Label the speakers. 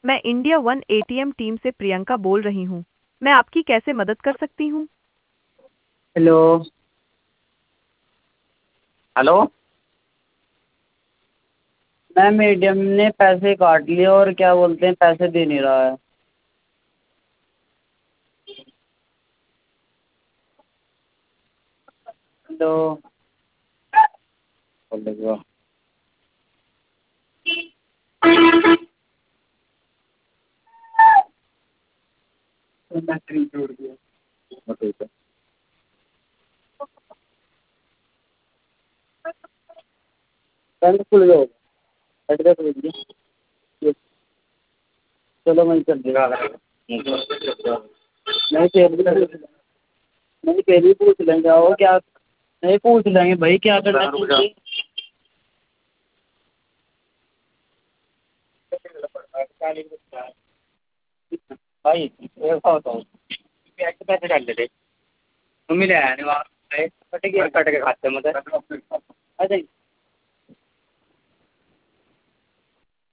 Speaker 1: मैं India one ATM team से प्रियंका बोल रही हूँ। मैं आपकी कैसे मदद कर सकती हूँ?
Speaker 2: हेलो। हेलो। मैम एटीएम ने पैसे काट लिए और क्या बोलते हैं पैसे दे नहीं रहा है। हेलो। बोलेगा। बैटरी जोड़ दिया। बताइए। बैंक खुल गया होगा। एड्रेस भेज दिया। चलो मैं चल देगा। नहीं फिर भी पूछ लेंगे और क्या। नहीं पूछ लेंगे भाई क्या करना चाहिए। भाई ये बताओ पैसे डाल दे मम्मी ले आया नहीं वहाँ कट के खाते मतलब अच्छा